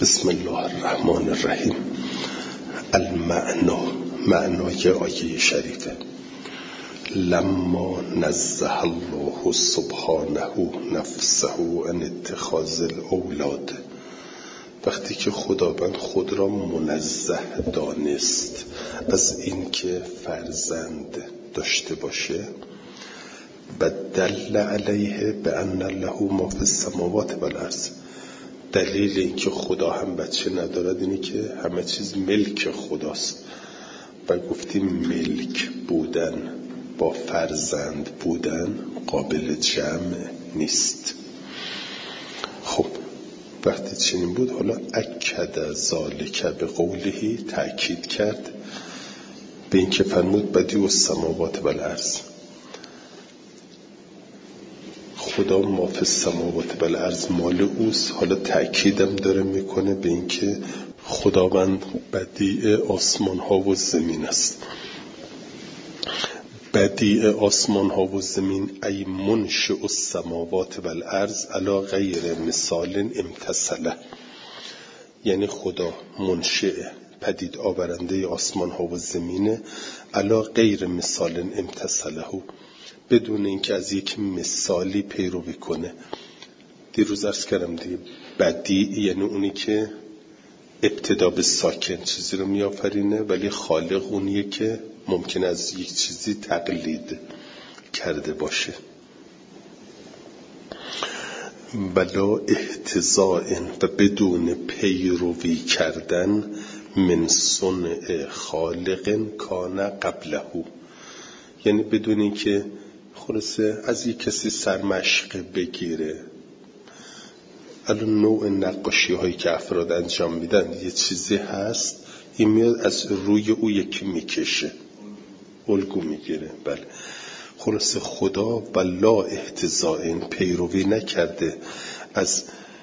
بسم الله الرحمن الرحیم. معنای آیه شریفه: لما نزه الله سبحانه نفسه عن اتخاذ الاولاد، وقتی که خداوند خود را منزه دانست از این که فرزند داشته باشه، و دل علیه بأن له ما فی السماوات والارض، دلیل این که خدا هم بچه ندارد اینه که همه چیز ملک خداست و گفتیم ملک بودن با فرزند بودن قابل جمع نیست. خب وقتی چنین بود، حالا اکد ذالک به قوله، تأکید کرد به این که فرمود بدیع السماوات والارض، خدا ما فی السماوات والارض مال اوست. حالا تأکیدم داره میکنه به این که خداوند بدیع آسمان ها و زمین است. بدیع آسمان ها و زمین ای منشئ السماوات والارض علی غیر مثال امتثله، یعنی خدا منشئ پدید آورنده آسمان ها و زمینه، علی غیر مثال امتثله، بدون اینکه از یک مثالی پیروی کنه. دیروز عرض کردم دیگه، بدیع یعنی اونی که ابتدا به ساکن چیزی رو میآفرینه، ولی خالق اونیه که ممکن از یک چیزی تقلید کرده باشه. بلا احتضاء، و بدون پیروی کردن من صنع خالق کان قبله، یعنی بدون اینکه خلاصه از یک کسی سرمشق بگیره. الان نوع نقاشی هایی که افراد انجام میدن، یه چیزی هست این میاد از روی او یکی میکشه، الگو میگیره. بله، خلاصه خدا بلا احتضاء، پیروی نکرده از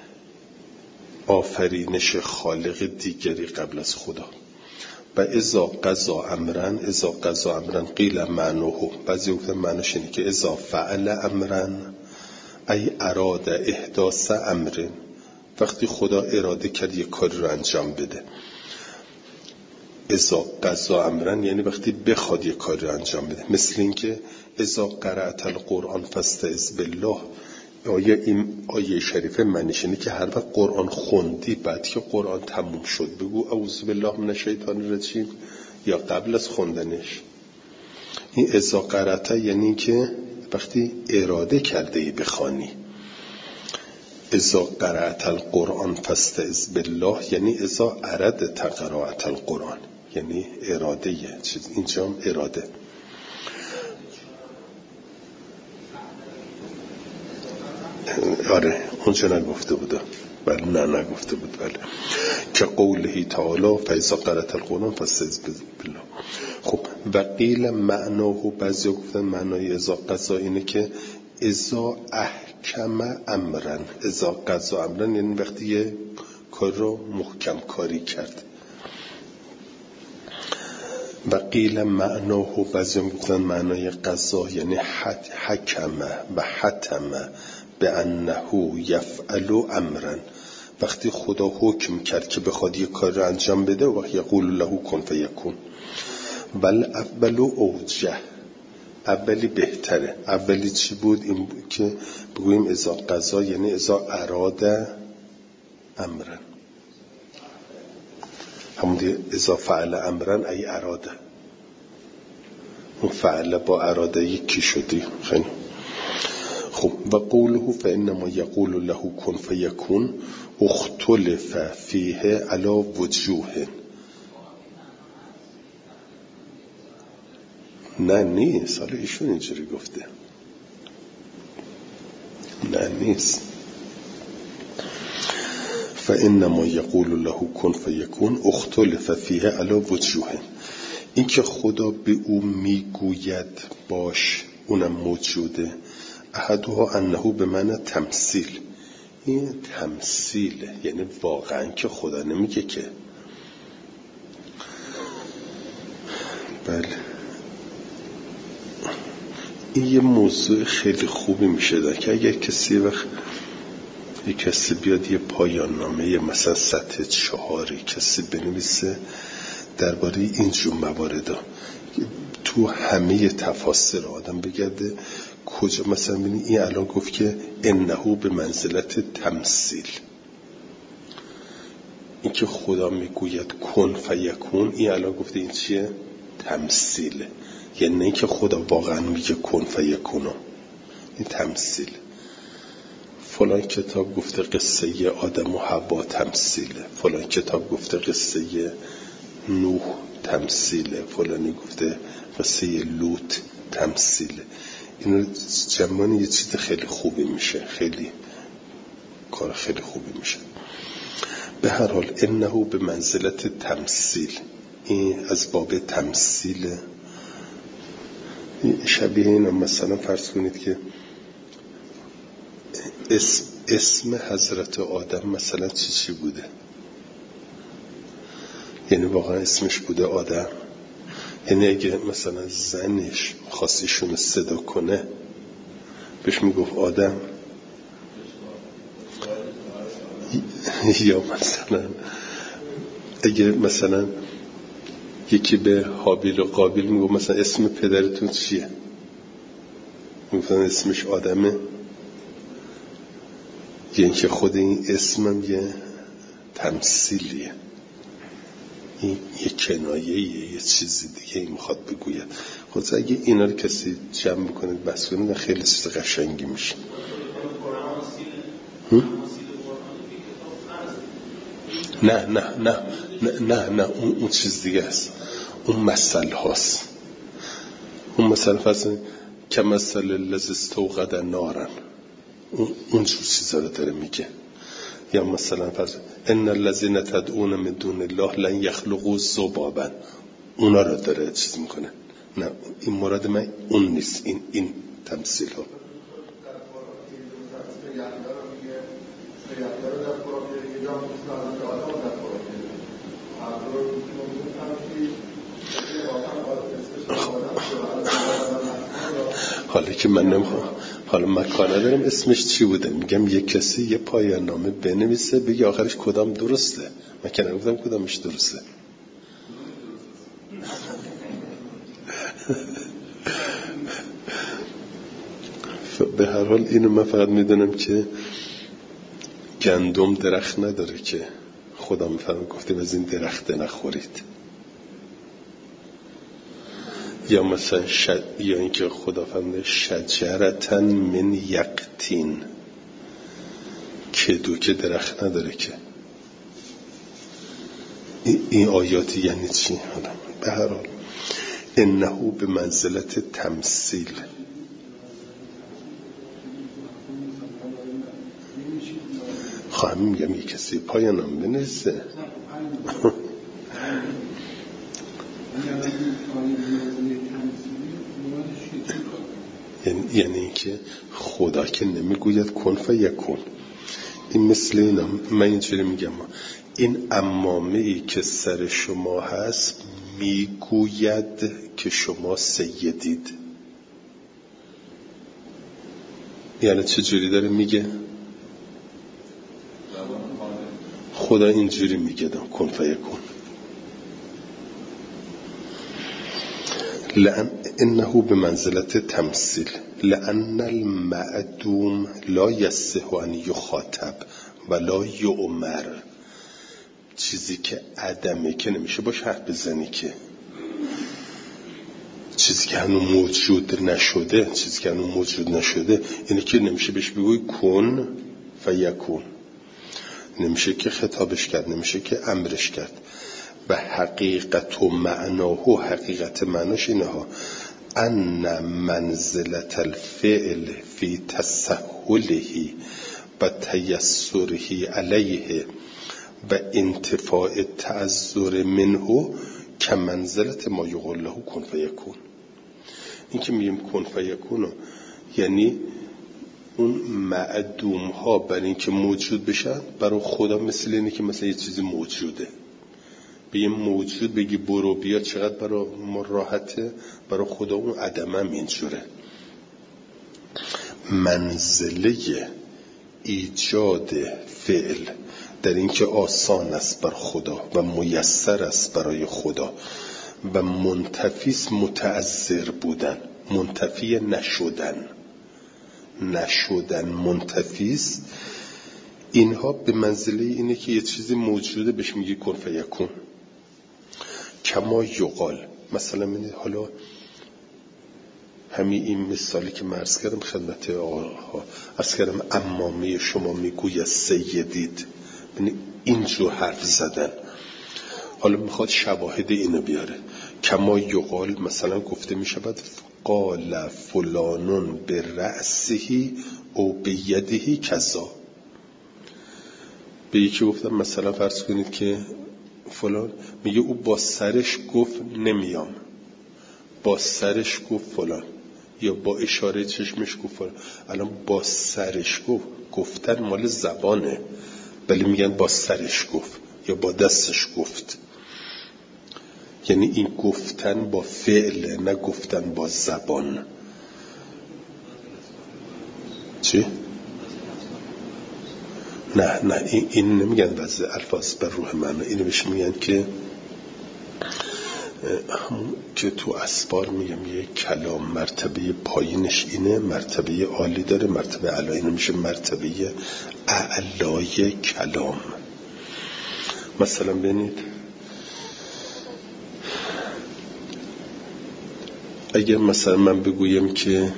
آفرینش خالق دیگری قبل از خدا. و اذا قضا امرن قیل معنوه، بعضی وقتا معنوش اینه که اذا فعل امرن ای اراد احداث امرن، وقتی خدا اراده کرد یک کاری رو انجام بده. اذا قضا امرن یعنی وقتی بخواد یک کاری رو انجام بده، مثل این که اذا قرأت القرآن فاستعذ بالله. آیه شریفه معنیش اینه که هر وقت قرآن خوندی، بعد که قرآن تموم شد بگو اعوذ بالله من الشیطان الرجیم، یا قبل از خوندنش. این اذا قرأت یعنی که وقتی اراده کرده ای بخوانی. اذا قرأت القرآن فاستعذ بالله یعنی اذا اردت قرأت القرآن، یعنی اراده چیز، اینجا هم اراده. آره اونجا نگفته بود، بله نگفته بود. بله که قوله تعالی فاذا قرأت القرآن فاستعذ بالله. خب و قیل معناه، بعضی گفتن معنای اذا قضا اینه که اذا احکم امرن، اذا قضا امرن یعنی وقتی یه کار رو محکم کاری کرد. و قیل معناه، بعضی گفتن معنای قضا یعنی حکم و حتم به انه یفعل امرن، وقتی خدا حکم کرد که بخواد یک کار رو انجام بده و یقول له کن فیکون. بل اول اوجه، اولی بهتره. اولی چی بود؟ این بود که بگوییم اذا قضا یعنی اذا اراد امرن، همون دیگه اذا فعل امرن ای اراده، اون فعل با اراده یکی شدی. خیلی خب. و قوله فانما یقول له کن فیکون اختلف فیه علی وجوه، نه نیست، حالا ایشون اینجوری گفته، نه نیست. فانما یقول له کن فیکون اختلف فیه علی وجوه، این که خدا به او میگوید باش، اونم موجوده. احدها انه به معنی تمثیل، این تمثیله، یعنی واقعا که خدا نمیگه که. بله این یه موضوع خیلی خوبی میشه که اگر کسی وقت یک کسی بیاد یه پایان نامه مثلا سطح 4 کسی بنویسه درباره اینجور مواردا، تو همه تفاسیر آدم بگرده کجا مثلا ببینید این الان گفت که انه به منزلت تمثیل، این که خدا میگوید کن فیکون، این الان گفته این چیه؟ تمثیله. یعنی نه که خدا واقعا میگه کن فیکون، این تمثیل. فلان کتاب گفته قصه آدم و حوا تمثیله، فلان کتاب گفته قصه نوح تمثیله، فلانی گفته قصه لوط تمثیله. اینو جمعان یه چیز خیلی خوبی میشه، خیلی کار خیلی خوبی میشه. به هر حال انه به منزلت تمثیل، این از باب تمثیل. شبیه اینا مثلا فرض کنید که اسم حضرت آدم مثلا چی بوده، یعنی واقعا اسمش بوده آدم. یعنی اگه مثلا زنش خواستیشون صدا کنه بهش میگفت آدم، یا مثلا اگه مثلا یکی به حابیل و قابیل میگفت مثلا اسم پدرتون چیه، میگفتن اسمش آدمه. یعنی که خود این اسمم یه تمثیلیه، این یه کنایه‌ایه، یه چیزی دیگه این میخواد بگوید. خود اگه اینا رو کسی جمع بکنید بس کنید خیلی چیز قشنگی میشه. نه نه نه نه نه نه اون چیز دیگه است، اون مسئله هاست. اون مسئله فصل که مسئله لذستوقد نارن، اون چیزا رو داره میگه. یا مثلا فرض ان الذين تدعون من دون الله لن يخلقوا ذبابا، اونا رو داره چیز میکنه. نه این مراد من اون نیست، این تمثیل ها. حالا که من نمیخوام، حالا مکانه دارم اسمش چی بوده، میگم یک کسی یه پایان نامه بنویسه بگی آخرش کدام درسته. من که نگفتم کدامش درسته. به هر حال اینو من فقط میدونم که گندم درخت نداره که خدا میفرمه گفتیم از این درخت نخورید. یا مثلا یا اینکه خدا فرموده شجرتن من یقطین، کدو که درخت نداره که. این آیاتی یعنی چی؟ به هر حال انه به منزلت تمثیل. خواهم میگم یک کسی پایانم بنویسه. یعنی اینکه خدا که نمیگوید کن فیکون. این مثل اینا، من اینجوری میگم این عمامه ای که سر شما هست میگوید که شما سیدید. یعنی چه جوری داره میگه؟ خدا اینجوری میگه کن فیکون. لأن انه به منزلت تمثیل، لأن المعدوم لا یصح ان یخاطب ولا یؤمر. چیزی که عدمه که نمیشه باش حرف بزنی، که چیزی که هنوز موجود نشده، چیزی که هنوز موجود نشده اینه که نمیشه بهش بگوی کن فیکون، نمیشه که خطابش کرد، نمیشه که امرش کرد. و حقیقت و معناه و حقیقت معناش اینه ها ان منزلت الفعل فی تسهله و تیسره علیه و انتفاع تعذر منه که منزلت ما یقول له کن فیکون. این که میگیم کن فیکون یعنی اون معدوم ها برای اینکه موجود بشن برای خدا مثل اینه که مثلا یه چیزی موجوده، به یه موجود بگی برو بیا چقدر برای ما راحته، برای خدا اون عدم هم اینجوره. منزله ایجاد فعل در اینکه آسان است بر خدا و میسر است برای خدا و منتفی است متعذر بودن، منتفی نشدن منتفی است. اینها به منزله اینه که یه چیزی موجوده بهش میگه کن فیکون. کما یقال، مثلا حالا همین این مثالی که من عرض کردم خدمت آقاها، عرض کردم عمامه شما میگوید سیدید، اینجور حرف زدن. حالا میخواد شواهد اینو بیاره. کما یقال، مثلا گفته میشود قال فلانون به رأسهی او به یدهی کذا. به یکی گفتم مثلا فرض کنید که فلان، میگه او با سرش گفت نمیام، با سرش گفت فلان، یا با اشاره چشمش گفت فلان. الان با سرش گفتن مال زبانه، ولی میگن با سرش گفت یا با دستش گفت. یعنی این گفتن با فعل، نه گفتن با زبان. چی؟ نه این نمیگن وضع الفاظ بر روح معنی. اینو بهش میگن که همون که تو اسبار میگم یه کلام مرتبه پایینش اینه، مرتبه عالی داره، مرتبه اعلی. اینو میشه مرتبه اعلای کلام. مثلا ببینید اگر مثلا من بگویم که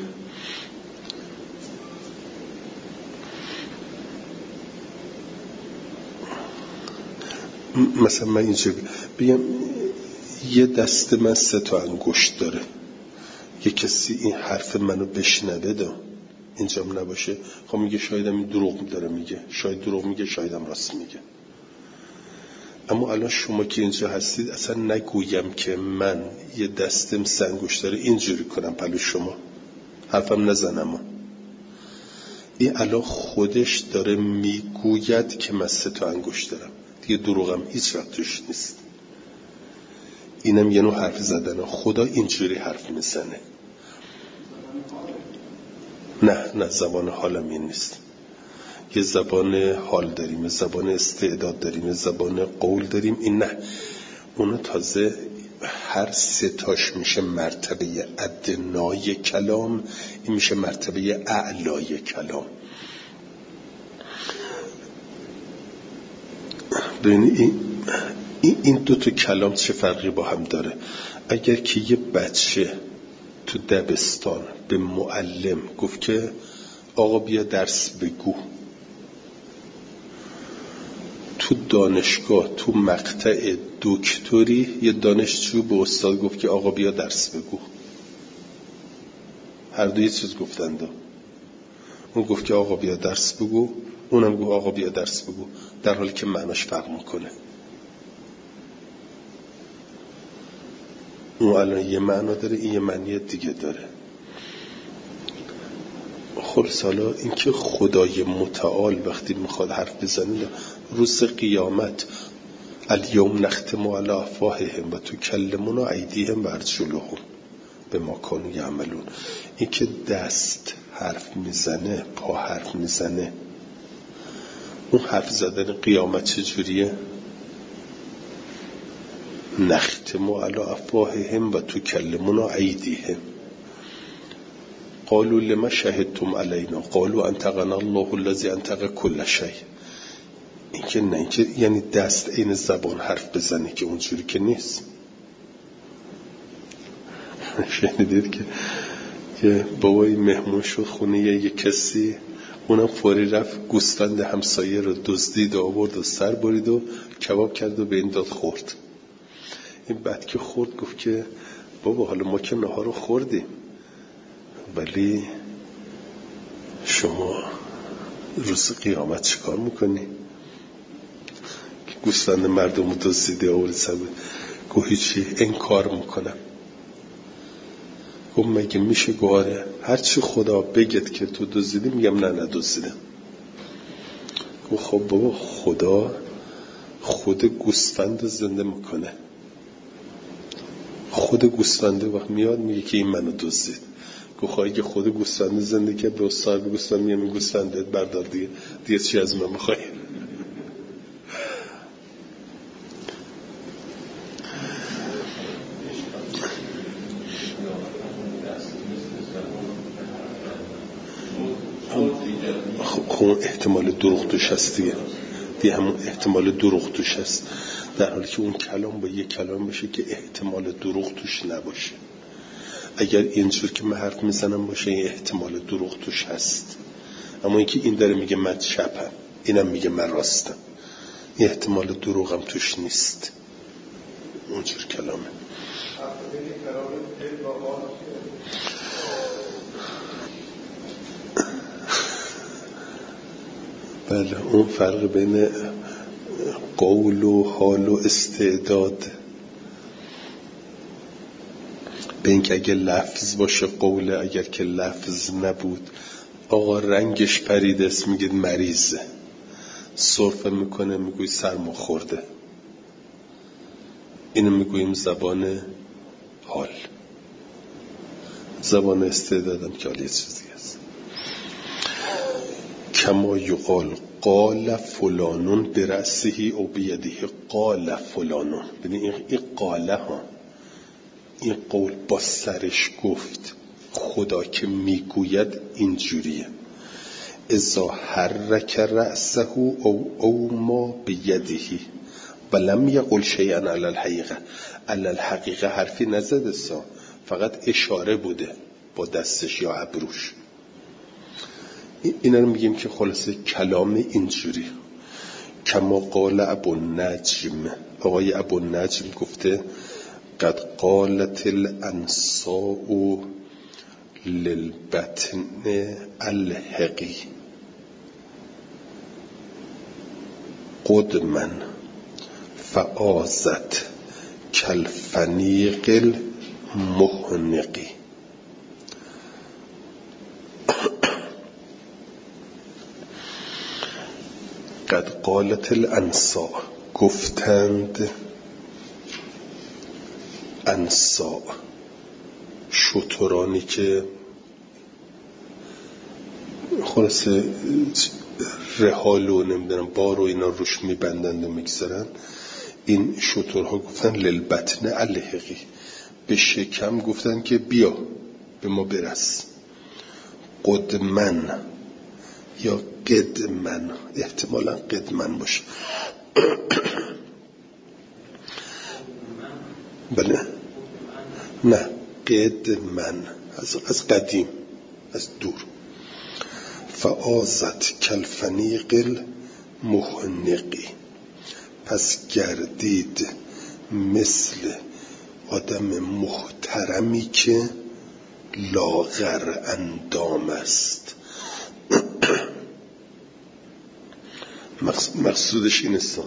مثلا من اینجا بگم یه دست من 3 تا انگشت داره، یه کسی این حرف منو بشنوه اینجام نباشه، خب میگه شایدم این دروغ داره میگه، شاید دروغ میگه، شایدم راست میگه. اما الان شما که اینجا هستید اصلا نگویم که من یه دستم 3 انگشت داره اینجوری کنم پلو شما، حرفم نزنم. این الان خودش داره میگوید که من 3 تا انگشت دارم، دیگه دروغم هیچ وقت توش نیست. اینم یه نوع حرف زدن. خدا اینجوری حرف میزنه. نه زبان حالم این نیست. یه زبان حال داریم، یه زبان استعداد داریم، یه زبان قول داریم. این نه، اونو تازه هر 3 تاش میشه مرتبه ادنای کلام، این میشه مرتبه اعلای کلام. ببینید این 2 تا کلام چه فرقی با هم داره. اگر که یه بچه تو دبستان به معلم گفت که آقا بیا درس بگو، تو دانشگاه تو مقطع دکتری یه دانشجو به استاد گفت که آقا بیا درس بگو، هر دو یه چیز گفتند. اون گفت که آقا بیا درس بگو، اونم گفت آقا بیا درس بگو، در حالی که معناش فرق میکنه. اون الان یه معنا داره، این یه معنی دیگه داره. خلاص حالا این که خدای متعال وقتی میخواد حرف بزنه روز قیامت الیوم نختم علی افواههم و تکلمنا ایدیهم و ارجلهم بما کانوا یعملون. این که دست حرف میزنه، پا حرف میزنه، اون حرف زدن قیامت چجوریه؟ نختم علی افواههم و تکلمنا ایدیهم قالوا لما شهدتم علینا قالوا انطقنا الله الذی انطق کل شیء. این که نه، این که یعنی دست این زبان حرف بزنه که اونجوری که نیست. شنیدید که بابای مهمون شد خونه یه کسی، اونم فوری رفت گوسفند همسایه رو دزدید و آورد و سر برید و کباب کرد و به این داد خورد. این بعد که خورد گفت که بابا حالا ما که نهار رو خوردیم، ولی شما روز قیامت چی کار میکنی؟ که گوسفند مردم رو دزدیده آورد سر برید. گفت هیچی، انکار میکنم. گفت مگه میشه؟ گواره هرچی خدا بگید که تو دزدیدی میگم نه ندزدیدم. گفت خب بابا خدا خود گوسفند رو زنده میکنه، خود گوسفنده وقت میاد میگه که این منو دزدید. خواهی که خود گوسفند زنده که به صاحب گوسفند میگم گوسفندت بردار دیگه چی از من میخوای؟ خب احتمال دروغ توش هست دیگه همون احتمال دروغ توش هست، در حالی که اون کلام با یک کلام بشه که احتمال دروغ توش نباشه. اگر اینجور که من حرف میزنم باشه این احتمال دروغ توش هست، اما اینکه این داره میگه من چپم اینم میگه من راستم، این احتمال دروغم توش نیست. اونجور کلامه. بله، اون فرق بین قول و حال و استعداد، به این که اگه لفظ باشه قوله، اگر که لفظ نبود. آقا رنگش پریده است میگید مریضه، سرفه میکنه میگوی سرما خورده، اینو میگوییم زبان حال. زبان استعدادم که حالی چیزی هست. کما یقال قال فلانون برأسه او بیده، قال فلانون، ببین این قاله ها، این قول با سرش گفت. خدا که میگوید اینجوریه، اذا حرک رأسه او ما بیده ولم یقل شیئا علی الحقیقه. علی الحقیقه حرفی نزده سا، فقط اشاره بوده با دستش یا ابروش. اینا رو میگیم که خلاصه کلام اینجوری. کما قال ابو نجم، آقای ابو نجم گفته قد قالت الانساء للبطن الحقی قدما فآزت کالفنیق المحنقی. قد قالت الانساء، گفتند انساء، شترانی که خلاصه رحال و نمیدونم بار و اینا روش میبندند و میگذارن. این شترها گفتن للبطن الحقی، به شکم گفتن که بیا به ما برس. قدمن یا قدمن، احتمالا قدمن باشه. بله نه، قدمن از قدیم، از دور. فآزت کالفنیق المحنقی، پس گردید مثل آدم محترمی که لاغر اندام است. مقصودش این است،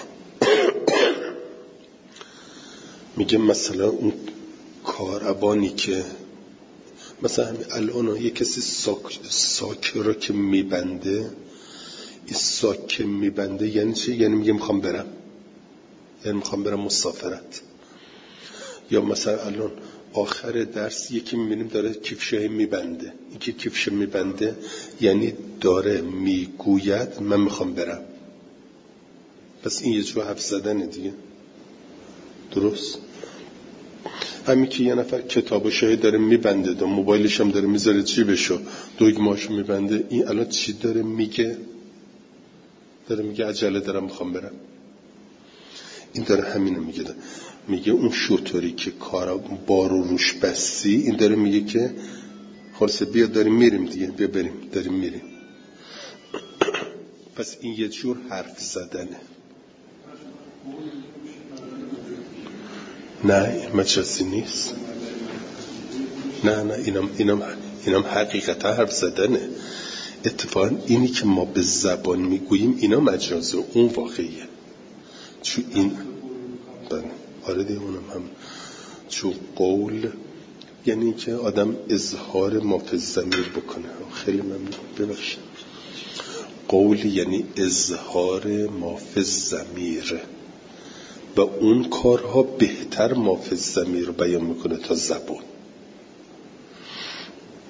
میگه مثلا اون کاروانی که مثلا الان یه کسی ساک رو که میبنده، این ساک که میبنده یعنی چی؟ یعنی میگه میخوام برم، یعنی میخوام برم مسافرت. یا مثلا الان آخر درس یکی میبینیم داره کفشه میبنده، این که کفشه میبنده یعنی داره میگوید من میخوام برم. پس این یه جور حرف زدنه دیگه، درست؟ همین که یه نفر کتابشو داره میبنده، دا موبایلش هم داره میذاره جیبشو، دوگماشو میبنده، این الان چی داره میگه؟ داره میگه عجله دارم میخوام برم. این داره همینو میگه، میگه اون شوتوری که کارا بارو روش بستی، این داره میگه که خلاصه بیا داریم میریم دیگه، بیا بریم داریم میریم. پس این یه جور حرف زدنه. نه مجازی نیست، نه اینم حقیقتا حرف زدنه. اتفاقا اینی که ما به زبان میگوییم اینا مجازه، اون واقعیه. چون این آره دیگه، اونم هم چون قول یعنی که آدم اظهار ما فی الضمیر بکنه. خیلی ممنون، ببخشید. قول یعنی اظهار ما فی الضمیر و اون کارها بهتر ما فی الضمیر رو بیان میکنه تا زبان.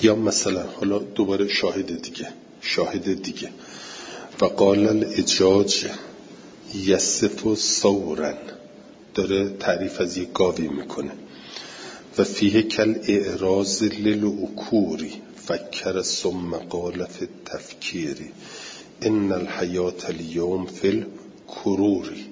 یا مثلا حالا دوباره شاهد دیگه و قال الاجاج یصف صورن، داره تعریف از یک گاوی میکنه. و فیه کل اعراض للعکوری فکر ثم قال فی التفکیری ان الحیات اليوم فی الکروری.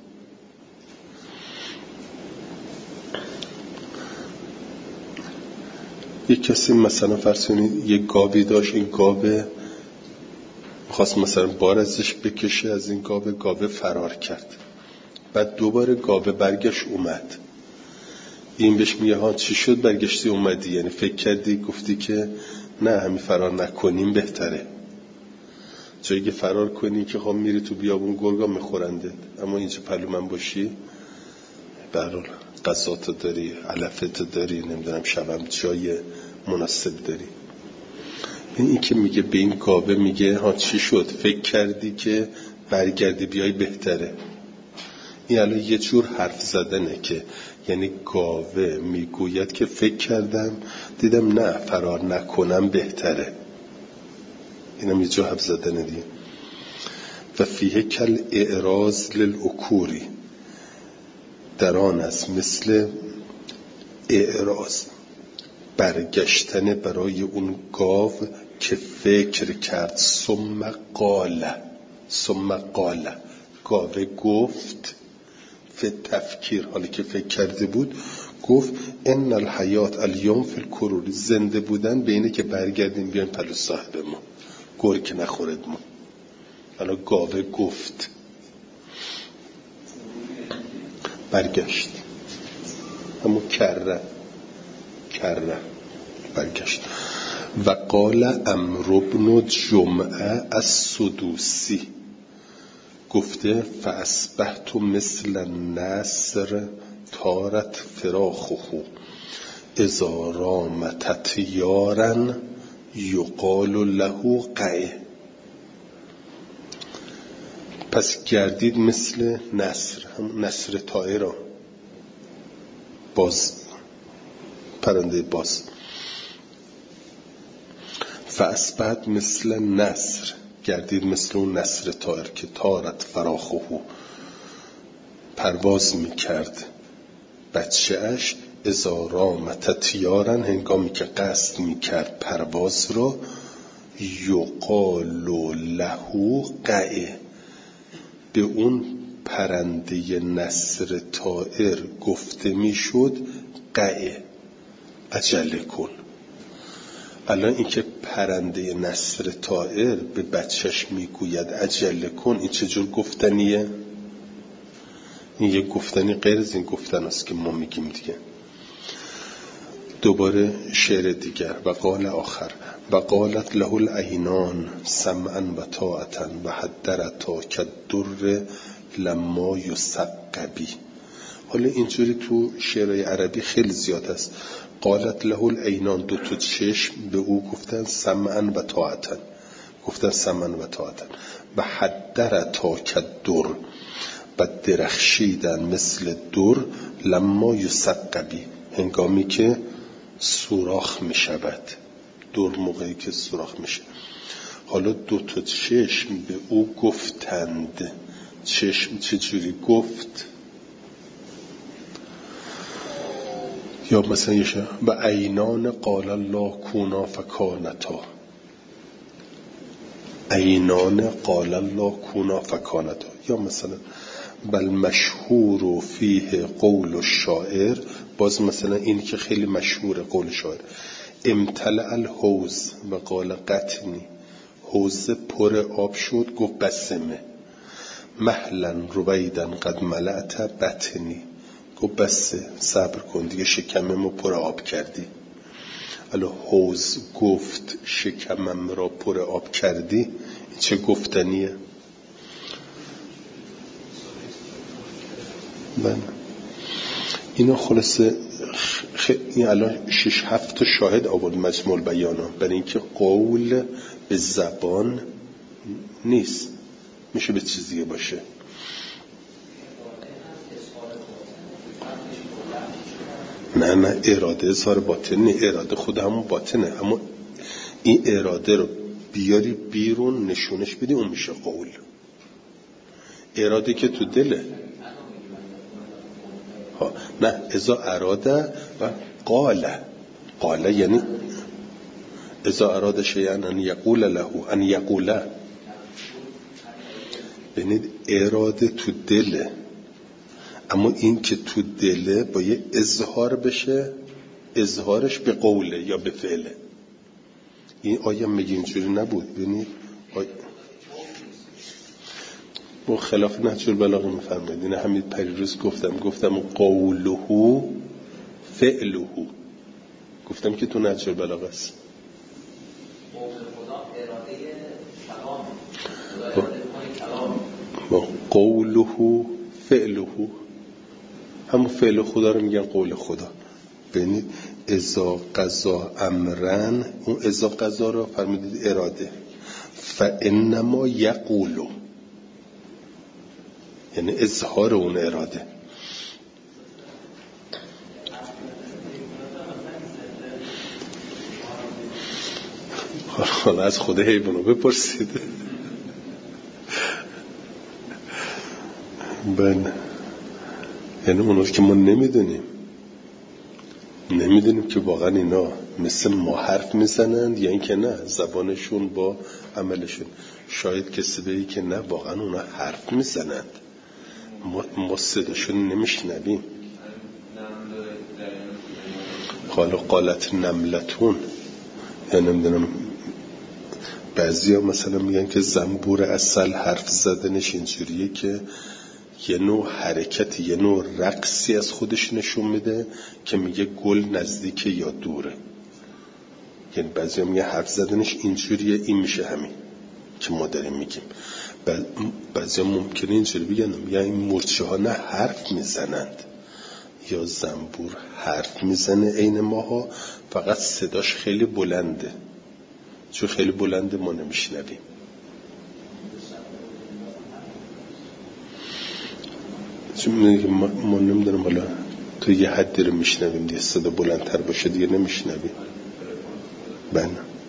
یک کسی مثلا فرض کنید یک گاوی داشت، این گاوه خواست مثلا بار ازش بکشه، از این گاوه فرار کرد، بعد دوباره گاوه برگشت اومد. این بهش میگه ها چی شد برگشتی اومدی؟ یعنی فکر کردی گفتی که نه همین فرار نکنیم بهتره، جایی که فرار کنی که خب میری تو بیابون گرگا میخورنده، اما اینجا پلو من باشی برحال غذاتو داری، علفتو داری، نمیدونم شبم جای مناسب داری. این که میگه به این گاوه میگه ها چی شد فکر کردی که برگردی بیای بهتره. این الان یه جور حرف زدنه که یعنی گاوه میگوید که فکر کردم دیدم نه فرار نکنم بهتره. اینم یه جور حرف زدنه دیگه. و فیه کل اعراض للعکوری، در آن است مثل اعراض برگشتن برای اون گاو که فکر کرد. ثم قال گاوه گفت فی تفکیر، حالی که فکر کرده بود گفت ان الحیات الیوم فی الکروری، زنده بودن به اینه که برگردیم بیایم پلو صاحب ما، گرگ نخورد ما. حالا گاوه گفت برگشت، همون کره برگشت. و قال عمرو بن جمعه السدوسی، گفته فاصبحت مثل النسر طارت فراخه اذا رام تطیارا یقال له قعه. پس گردید مثل نسر، هم نسر طائر، باز پرنده باز. فاصبحت مثل نسر، گردید مثل اون نسر طائر که طارت فراخه، پرواز میکرد بچه اش، اذا رام تطیارا، هنگامی که قصد میکرد پرواز را، یقال له قعه، به اون پرنده نسر طائر گفته میشد قعه، عجله کن. الان این که پرنده نسر طائر به بچهش میگوید عجله کن، این چجور گفتنیه؟ این یه گفتنی غیر از این گفتن است که ما میگیم دیگه. دوباره شعر دیگر. و قال آخر و قالت له العینان سمعا و طاعتا و حدرتا کالدر لما یسقبی. حالا اینجوری تو شعرهای عربی خیلی زیاد است. قالت له العینان، دو تا چشم به او گفتن سمعا و طاعتا، و حدرتا کالدر، و درخشیدن مثل در، لما یسقبی، هنگامی که سوراخ می شود، در موقعی که سوراخ میشه. حالا دو تا چشم به او گفتند. چشم چجوری گفت؟ یا مثلا یشه و عینان قال الله کونا فکانتا، عینان قال الله کونا فکانتا. یا مثلا بل مشهور فیه قول الشاعر، باز مثلا این که خیلی مشهور قول شاعر، امتلأ الحوض و قال قطنی، حوض پر آب شد گفت بسمه، مهلا رویدا قد ملأت بطنی، گفت بسه صبر کن دیگه شکممو پر آب کردی. الان حوض گفت شکمم را پر آب کردی، این چه گفتنیه؟ من اینا خلاصه این الان 6-7 شاهد آورد مجموع بیانا، برای اینکه قول به زبان نیست، میشه به چیزی باشه. نه اراده اظهار باطن نه، اراده خود همون باطنه، اما این اراده رو بیاری بیرون نشونش بدی، اون میشه قول. اراده که تو دله نه، اذا اراده و قال یعنی اذا اراده شیئا ان یقول له ان یقول. ببینید اراده تو دله، اما این که تو دله با یه اظهار بشه، اظهارش به قوله یا به فعله. این آیه میگه اینجوری نبود. ببینید با خلاف نهج البلاغه میفرمایید. این همین پریروز گفتم قوله فعله، گفتم که تو نهج البلاغه است. با قوله فعله، همون فعل خدا رو میگن قول خدا. ببینید اذا قضا امرن، اون اذا قضا رو فرمودید اراده، فانما یقولو یعنی اظهار اون اراده. حالا از خود حیوانو بپرسید. یعنی اونو که ما نمیدونیم که واقعا اینا مثل ما حرف میزنند یا این که نه زبانشون با عملشون. شاید کسی بگه که نه واقعا اونا حرف میزنند، ما صداشون نمیشنویم. حالا قالت نملتون، یا نمیدونم بعضی ها مثلا میگن که زنبور عسل حرف زدنش اینجوریه که یه نوع حرکتی، یه نوع رقصی از خودش نشون میده که میگه گل نزدیکه یا دوره. یعنی بعضی ها میگه حرف زدنش اینجوریه، این میشه همین که ما داریم میگیم. بعضی ها ممکنه اینجوری بگن این مورچه ها نه حرف میزنند، یا زنبور حرف میزنه عین ماها، فقط صداش خیلی بلنده، چون خیلی بلنده ما نمیشنویم. چون ما نمیدونم حالا تو یه حدی رو میشنویم دیگه، صدا بلندتر باشه دیگه نمیشنویم. بله.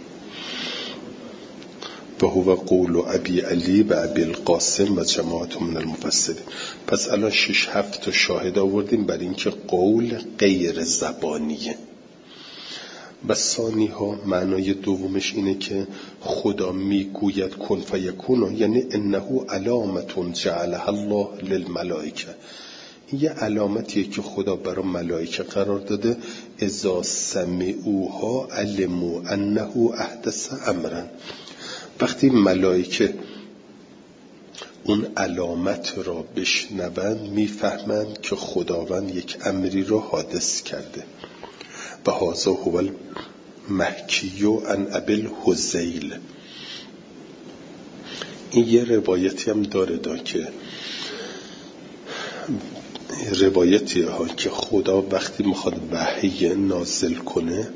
و هو قول ابی علی و ابی القاسم و جماعت من المفسرین. پس الان 6-7 تا شاهد آوردیم برای اینکه قول غیر زبانیه. و ثانی ها معنای دومش اینه که خدا میگوید کن فیکون، یعنی انه علامتون جعلها الله للملائکه. یه علامتیه که خدا برای ملائکه قرار داده، اذا سمعوها علموا انه احدث امرا. وقتی ملائکه اون علامت را بشنوند میفهمند که خداوند یک امری را حادث کرده. و هذا هو المحکی عن ابی الحذیل. این یه روایتی هم داره که روایتی ها که خدا وقتی میخواد وحی نازل کنه،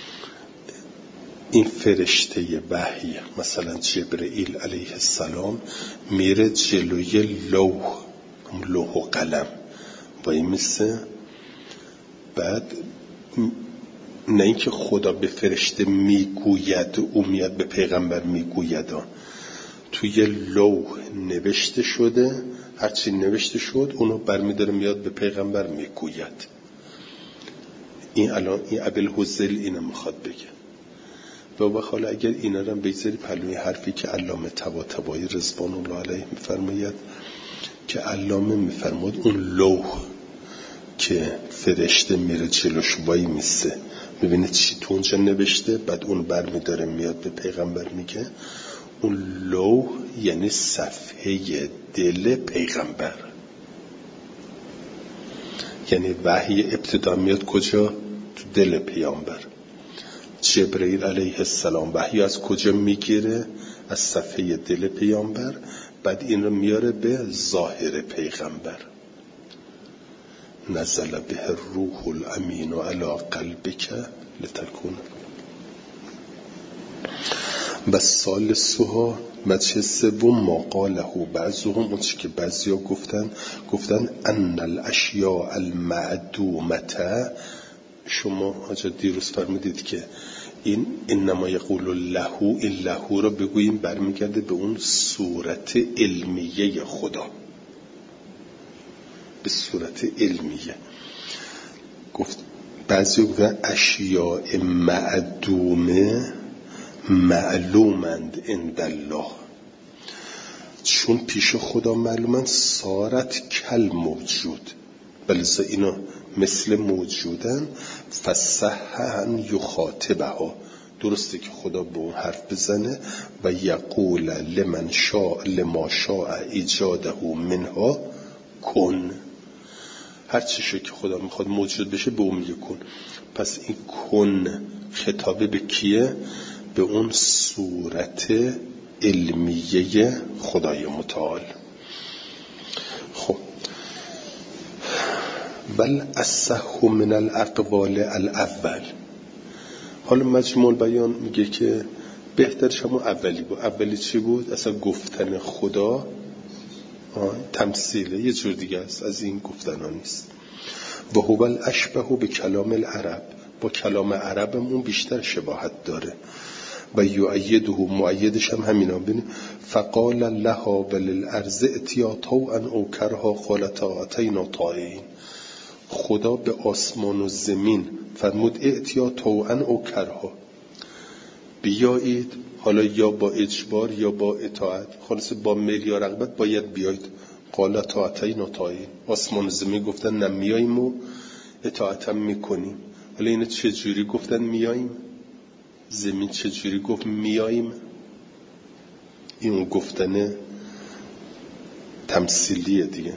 این فرشته وحی مثلا جبرئیل علیه السلام میره جلوی لوح و قلم وای میسه، بعد نه اینکه خدا به فرشته میگوید، او میاد به پیغمبر میگوید. توی لوح نوشته شده، هرچی نوشته شد اونو برمیداره میاد به پیغمبر میگوید. این الان این ابی الحذیل اینو میخواد بگه. و حالا اگر اینا رو بگذاری پلوی حرفی که علامه طباطبایی رضوان الله علیه میفرماید، که علامه میفرماد اون لوح که فرشته میره جلوش وای میسه، میبینه چی تو اونجا نوشته، بعد اون برمیداره میاد به پیغمبر میگه. اون لوح یعنی صفحه دل پیغمبر. یعنی وحی ابتدا میاد کجا؟ تو دل پیامبر. جبرئیل علیه السلام وحی از کجا میگیره؟ از صفحه دل پیامبر، بعد این رو میاره به ظاهر پیغمبر. نزل به الروح الامین علی قلبک لتکون. و ثالثها مجه سوم ما قاله بعضهم، اون چی که بعضیا گفتن ان الاشیاء المعدومه. شما حاجت دیروز فرمودید که این انما یقول له، این له رو بگوییم برمیگرده به اون صورت علمیه خدا، به صورت علمیه. گفت بعضی گفتن اشیاء معدومه معلومند عند الله، چون پیش خدا معلومند صارت کل موجود، بلزا اینا مثل موجودن. فصح ان یخاطبها، درسته که خدا به اون حرف بزنه و یقول لمن شاء لما شاء ایجاده منها کن، هر چیزی که خدا میخواد موجود بشه به اون میگه کن. پس این کن خطابه به کیه؟ به اون صورت علمیه خدای متعال. خب بل اصح من الاقوال الاول. حالا مجموع بیان میگه که بهترش همون اولی بود. اولی چی بود؟ اصلا گفتن خدا تمثیله، یه جور دیگه است، از این گفتن ها نیست. و هو الاشبه به کلام العرب، با کلام عربمون بیشتر شباهت داره. و یؤیده، مؤیدش هم همینا. ببین فقال لها وللارض اتیا طوعا او کرها قالتا اتینا طائعین. خدا به آسمان و زمین فرمود اتیا طوعا او کرها، بیایید، حالا یا با اجبار یا با اطاعت، خلاص با میل یا رغبت باید بیایید. قالتا اتینا طائعین، آسمان و زمین گفتن نه میاییم و اطاعت هم میکنیم. حالا اینه چه جوری گفتن میاییم؟ زمین چه جوری گفت میاییم؟ این گفتن تمثیلیه دیگه.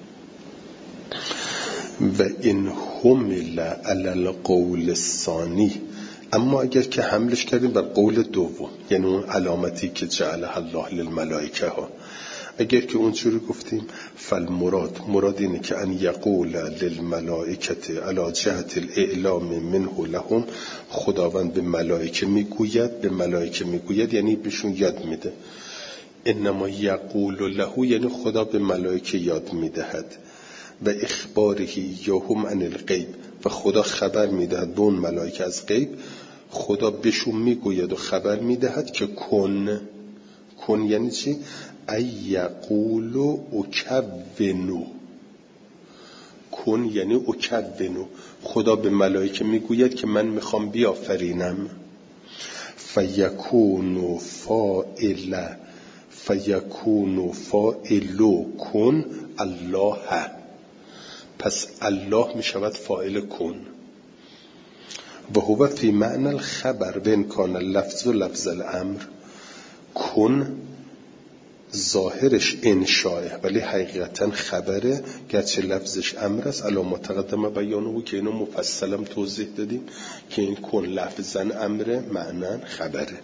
و این حمل علی القول الثانی، اما اگر که حملش کردیم بر قول دوم، یعنی اون علامتی که جعلها الله للملائکه ها، اگر که اونجوری گفتیم مراد اینه که ان یقول للملائکه علی جهت الاعلام منه لهم، خداوند به ملائکه میگوید، یعنی بهشون یاد میده. انما یقول له، یعنی خدا به ملائکه یاد میدهد. و اخباره یهم عن الغیب، و خدا خبر میدهد به اون ملائکه از غیب. خدا بهشون میگوید و خبر میدهد که کن یعنی چی؟ ای یقولو اکونو، کن یعنی اکونو، خدا به ملائکه میگوید که من میخوام بیافرینم. فیکونو فاعلو کن الله، پس الله میشود فاعل کن. و هو فی معنی الخبر و امکان اللفظ و لفظ الامر. کن ظاهرش انشاءه ولی حقیقتا خبره، گرچه لفظش امر است. علی ما تقدم بیانه که اینو مفصلا توضیح دادیم که این کن لفظا امره، معنی خبره.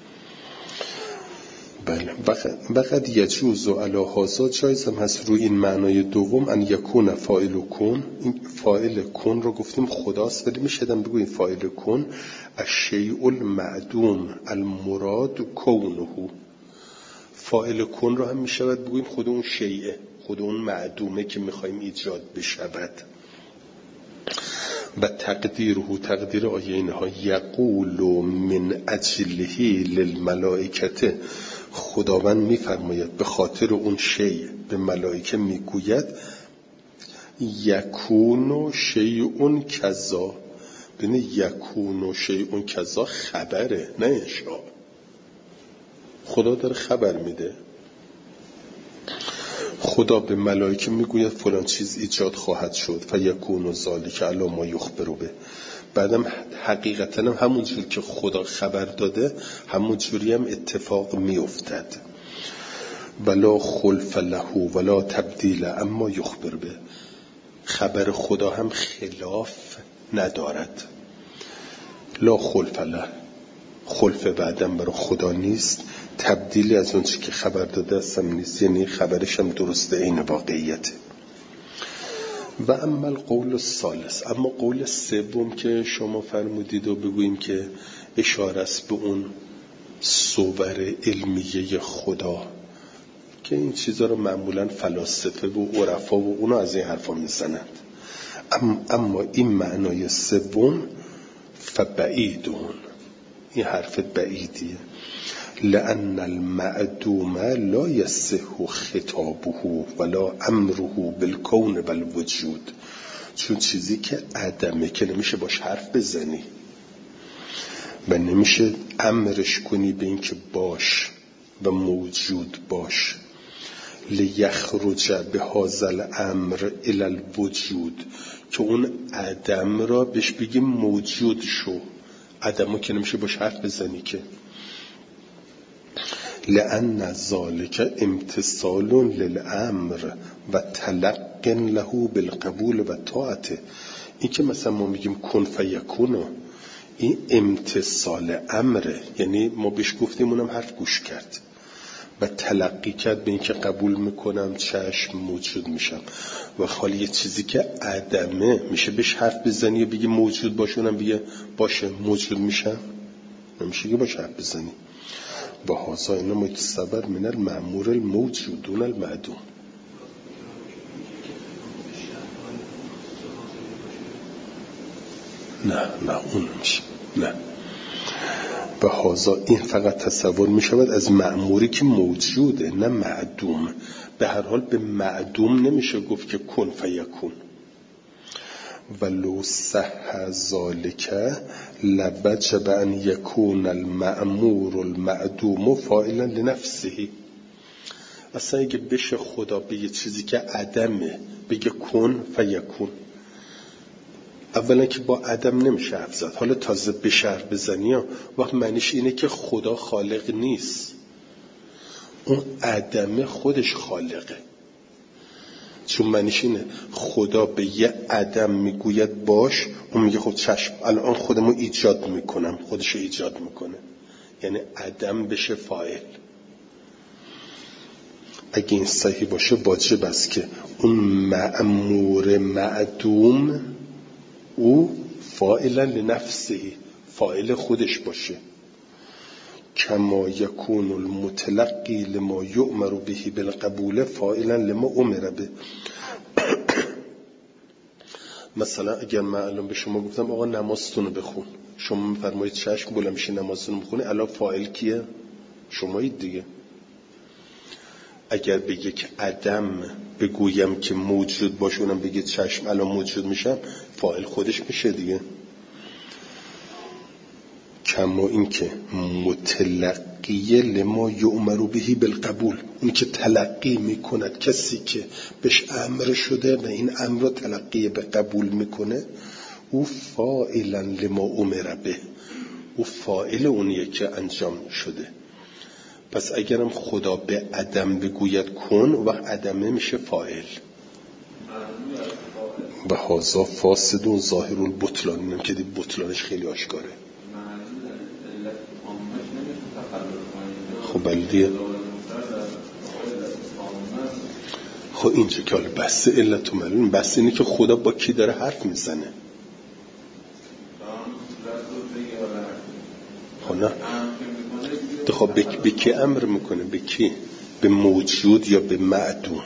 بله. وقد یجوز علی هذا، جایز هم هست روی این معنای دوم، ان یکون فاعل کن. این فاعل کن رو گفتیم خداست، ولی میشه دم بگویم فاعل کن الشیء المعدوم المراد کونه. فاعل کن رو هم میشود بگویم خود اون شیء، خود اون معدومه که میخوایم ایجاد بشود. و تقدیر آیه اینها یقول من اجله للملائکه، خداوند میفرماید به خاطر اون شیء به ملائکه میگوید یکون شیء کذا. ببین یکون شیء کذا خبره نه انشاء، خدا داره خبر میده. خدا به ملائکه میگوید فلان چیز ایجاد خواهد شد، فیکون ذالک علی ما یخبر به. بعدم حقیقتا هم همون جور که خدا خبر داده همون جوری هم اتفاق میافتد. ولا خلف له ولا تبدیل اما یخبر به. خبر خدا هم خلاف ندارد. لا خلف له، خلف بعدم برای خدا نیست، تبدیلی از اون چی که خبر داده هستم نیست، یعنی خبرش هم درسته، این واقعیته. و اما القول الثالث، اما قول سوم که شما فرمودید و بگوییم که اشاره است به اون صور علمیه خدا که این چیزا رو معمولا فلاسفه و عرفا و اونا از این حرفا میزنند. اما این معنای سوم فبعیدون، این حرف بعیدیه. لأن المعدوم لا يصح خطابه ولا امره بالکون والوجود، چون چیزی که عدمه که نمیشه باش حرف بزنی و نمیشه امرش کنی به این که باش و موجود باش. لیخرج بهذا الامر الى الوجود، که اون عدم را بهش بگیم موجود شو، عدمو که نمیشه باش حرف بزنی که. لأن ذلك امتصال للامر و تلق له بالقبول و طاعته. این که مثلا ما میگیم کن فیکون، این امتصال امره، یعنی ما بهش گفتیم اونم حرف گوش کرد و تلقی کرد به این که قبول میکنم، چشم، موجود میشم. و خالی یه چیزی که عدمه میشه بهش حرف بزنی و بگی موجود باشه، اونم بگه باشه موجود میشم، نمیشه که باشه حرف بزنی. با هذا اینا متصبر من المأمور الموجود دون المعدوم. نه اون میشه، نه. به هذا این فقط تصور می شود از مأموری که موجوده، نه معدوم. به هر حال به معدوم نمیشه گفت که کن فیکون. ولو صح ذلك لوجب ان یکون المأمور المعدوم فاعلا لنفسه. اصلا اگه بشه خدا به یه چیزی که عدمه بگه کن فیکون، اولا که با عدم نمیشه حرف زد، حالا تازه به شرح بزنی وقت معنیش اینه که خدا خالق نیست، اون عدم خودش خالقه. چون معنیش اینه خدا به یه عدم میگوید باش، اون میگه خب چشم الان خودمو ایجاد میکنم، خودشو ایجاد میکنه، یعنی عدم بشه فاعل. اگه این صحیح باشه واجب است که اون مأمور معدوم او فاعلا لنفسه، فاعل خودش باشه. کما یکون المتلقی لما یؤمر به بالقبول فاعلا لما امر به. مثلا اگر من الان به شما گفتم آقا نمازتون رو بخون، شما میفرمایید چشم، بلند میشین نمازتون رو بخونی، الان فاعل کیه؟ شمایید دیگه. اگر به یک عدم بگویم که موجود باشه، اونم بگید چشم الان موجود میشم، فاعل خودش میشه دیگه. کما این که متلقی لما یؤمر به بالقبول، اون که تلقی میکند، کسی که بهش امر شده و این امر رو تلقی به قبول میکنه، او فاعلا لما امر به، او فاعل اونیه که انجام شده. پس اگرم خدا به عدم بگوید کن، وقت عدمه میشه فاعل. به هازا فاسد و ظاهر البطلان، اینم که دید بطلانش خیلی آشکاره. خب بلدیه. خب اینجا که حالا بحث علت و معلول، بحث اینه که خدا با کی داره حرف میزنه. خب نه، خب به کی امر میکنه؟ به کی؟ به موجود یا به معدوم؟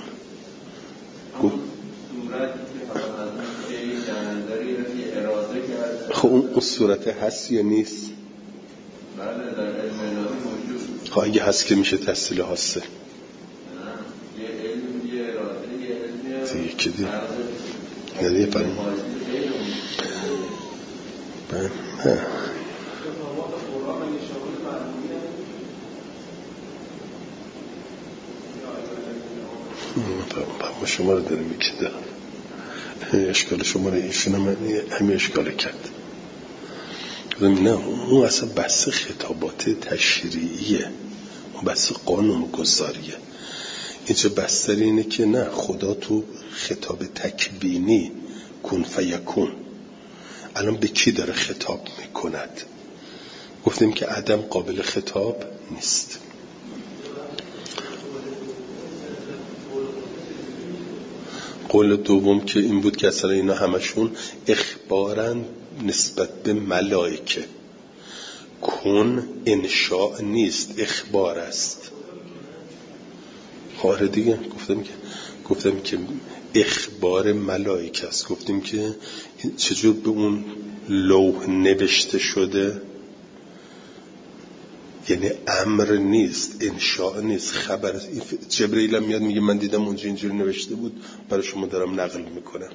خب اون صورت هست یا نیست؟ خب اگه هست که میشه تحصیل حاصل دیگه دیگه ندیه فرمون با شما رو داره میکنه اشکال شما رو ایشون همه اشکال کرد. نه اون اصلا بحث خطابات تشریعیه، اون بحث قانون گذاریه. اینجا بحث اینه که نه، خدا تو خطاب تکوینی کن فیکون الان به کی داره خطاب میکند؟ گفتیم که عدم قابل خطاب نیست. قول دوم که این بود که اصلا اینا همشون اخبارن نسبت به ملائکه. کن انشاء نیست، اخبار است. خواهر دیگه گفتم که اخبار ملائکه است. گفتیم که چجور به اون لوح نوشته شده، یعنی امر نیست، انشاء نیست، خبر. جبرئیل میاد میگه من دیدم اونجا اینجوری نوشته بود، برای شما دارم نقل میکنم.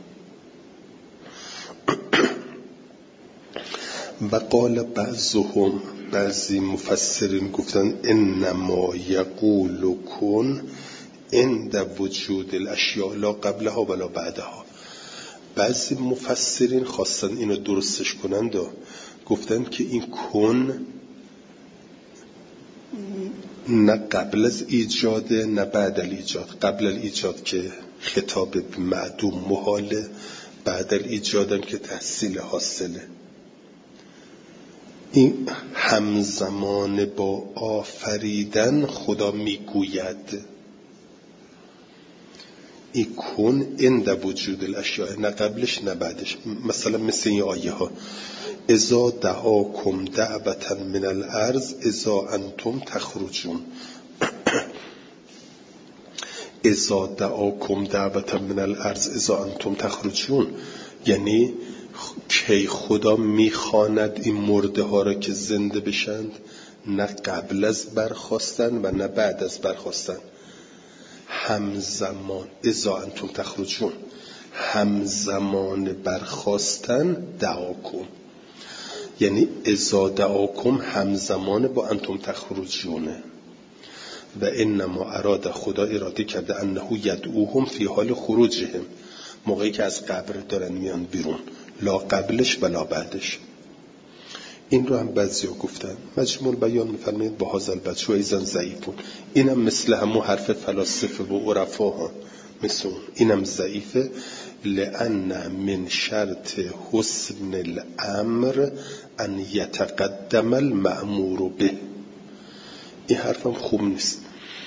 و قال بعضهم، بعضی مفسرین گفتن انما یقول کن عند وجود الاشیاء لا قبلها ولا بعدها. بعضی مفسرین خواستن اینو درستش کنند و گفتن که این کن نه قبل از ایجاده نه بعد الایجاد. قبل الایجاد که خطاب به معدوم محاله، بعد الایجادم که تحصیل حاصله. این همزمان با آفریدن خدا میگوید این کن عند وجود الاشیاء، نه قبلش نه بعدش. مثلا مثل این آیه ها اذا دعاکم دعوة من الارض اذا انتم تخرجون. اذا دعاکم دعوة من الارض اذا انتم تخرجون یعنی کی خدا میخواند این مرده ها را که زنده بشند، نه قبل از برخاستن و نه بعد از برخاستن. همزمان اذا انتم تخرجون، همزمان برخاستن دعاکم، یعنی اذا دعاکم همزمان با انتم تخرجونه. و انما اراد، خدا اراده کرده انه یدعوهم فی حال خروجهم، موقعی که از قبر دارن میان بیرون، لا قبلش ولا بعدش. این رو هم بعضیا گفتن. مجموع بیان میفرمایید با هذا البچه ایزن ضعیفون. اینم مثل همون حرف فلاسفه و عرفا ها، مثل اون اینم ضعیفه. لأن من شرط حسن الامر ان یتقدم المأمور به. این حرفم خوب نیست،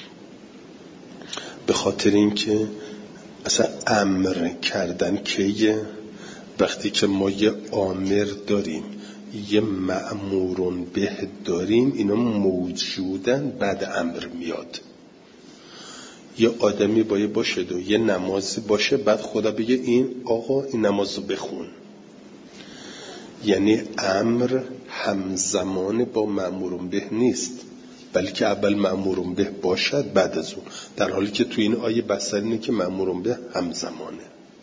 به خاطر اینکه اصلا امر کردن که وقتی که ما یه آمر داریم یه مأمورون به داریم، اینا موجودن، بعد امر میاد. یه آدمی باید باشه و یه نمازی باشه، بعد خدا بگه این آقا این نمازو بخون. یعنی امر همزمان با مأمورون به نیست، بلکه اول مأمورون به باشد بعد از اون، در حالی که تو این آیه بحث اینه که مأمورون به همزمانه.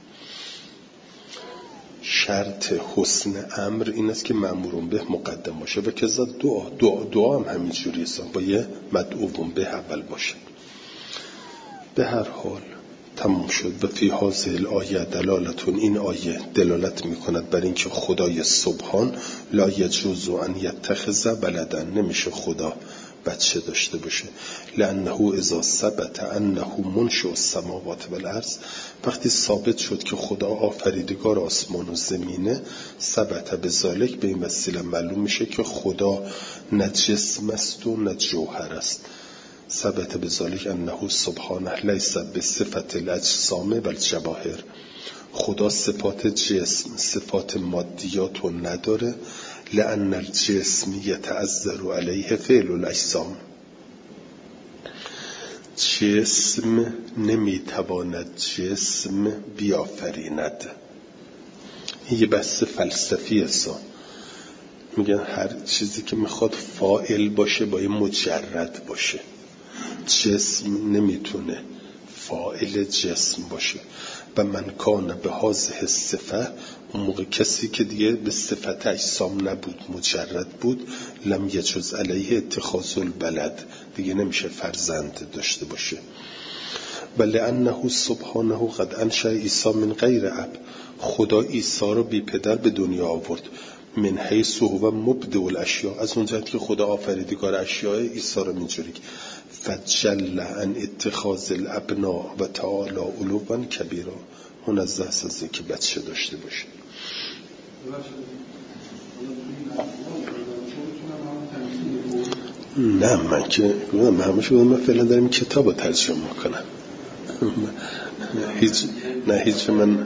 شرط حسن امر این است که مأمورون به مقدم باشه و کذا دعا هم همینجوری است، با یه مدعوون به اول باشه. به هر حال تمام شد. و فی هذه الآیه دلالتون، این آیه دلالت میکند بر اینکه خدای سبحان لا یجوز ان یتخذ ولدا، نمیشه خدا بچه داشته باشه. لانه اذا ثبت انه منشئ السماوات والارض، وقتی ثابت شد که خدا آفریدگار آسمان و زمینه، ثبت بذالک، به این وسیله معلوم میشه که خدا نه جسم است و نه جوهر است. ثبت بذالک انه سبحانه لیس بصفت الاجسام بل جواهر. خدا صفات جسم، صفات مادیات رو نداره. لأن الجسم یتعذر علیه فعل الاجسام، جسم نمیتواند جسم بیافریند. این یه بحث فلسفی است. میگن هر چیزی که میخواد فاعل باشه باید مجرد باشه. جسم نمیتونه فاعل جسم باشه. و من کان به هذه الصفه، اون موقع کسی که دیگه به صفت اجسام نبود، مجرد بود، لم یجوز علیه اتخاذ الولد، دیگه نمیشه فرزند داشته باشه. ولانه سبحانه قد انشأ عیسی من غیر اب، خدا عیسی رو بی پدر به دنیا آورد. من حیث هو مبدع الاشیاء، از اون جهت که خدا آفریدگار اشیاء، عیسی رو می‌جوری. فجل عن اتخاذ الابناء و تعالی علوا کبیرا، منزه از اینکه بچه داشته باشه. نه من که من فعلا دارم این کتاب رو ترجمه میکنم. هیچ من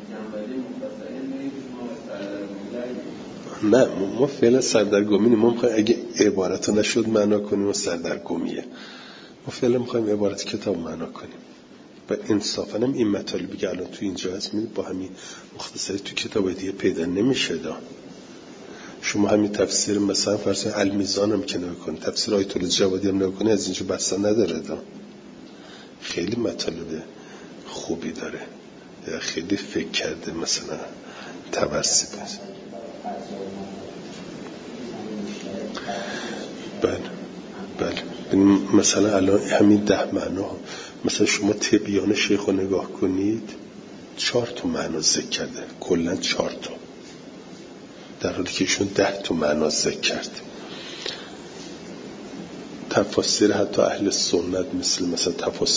نه، ما فعلا سردرگمی نیم. ما میخوایم اگه عبارت نشد معنا کنیم و سردرگمیه. ما فعلا میخوایم عبارت کتاب معنا کنیم و انصافا هم این مطالبی که الان تو اینجا هست با همین مختصری تو کتاب دیگه پیدا نمیشه دا. شما همین تفسیر مثلا فرض المیزان هم که نگاه کنید، تفسیر آیت الله جوادی هم نگاه کنید، از اینجا بحثا نداره. خیلی مطالب خوبی داره، خیلی فکر کرده مثلا توسط. بله مثلا الان همین 10 معنا، مثلا شما تبیان شیخ رو نگاه کنید 4 تا معنا ذکر کرده، کلا 4 تا، در حالی که ایشون 10 تا معنا ذکر کرد. تفاسیر حتی اهل سنت مثلا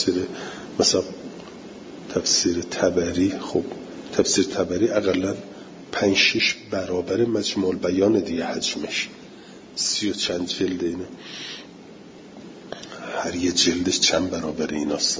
تفسیر طبری، خب تفسیر طبری اقلا 5-6 برابر مجموع البیان دیگه حجمش، 30 و چند جلد اینه، هر یه جلدش چند برابر ایناست.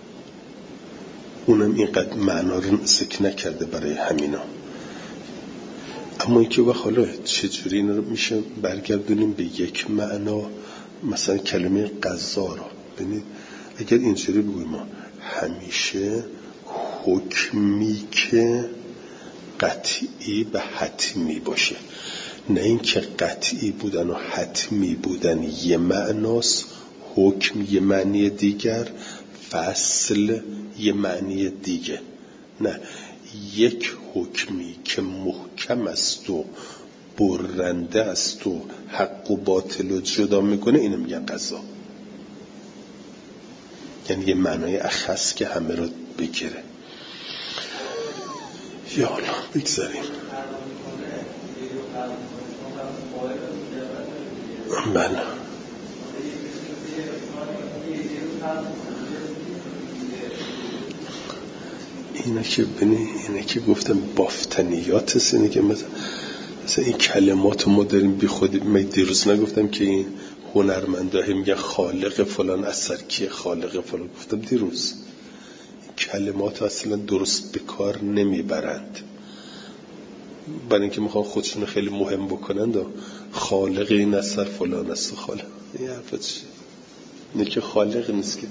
اونم اینقدر معنا رو ذکر نکرده برای همینا. اما اینکه حالا چجوری این رو میشه برگردونیم به یک معنا، مثلا کلمه قضا رو ببینید، اگر اینجوری بگویم ما همیشه حکمی که قطعی و حتمی باشه، نه اینکه قطعی بودن و حتمی بودن یه معناست، حکم یه معنی دیگر، فصل یه معنی دیگه، نه یک حکمی که محکم است و برنده است و حق و باطل رو جدا میکنه، اینو میگن قضا. یعنی یه معنای اخص که همه رو بگیره. یا الله بگذاریم. بله اینه که گفتم بافتنیات است. اینه که مثلا این کلمات ما داریم بی خودی. من دیروز نگفتم که این هنرمنده میگن خالق فلان اثر کیه، خالق فلان، گفتم دیروز این کلمات اصلا درست به کار نمیبرند، برای اینکه میخوان خودشون خیلی مهم بکنند و خالق این اثر فلان است. خالق این حرفت چیه؟ اینه که خالق نیست که.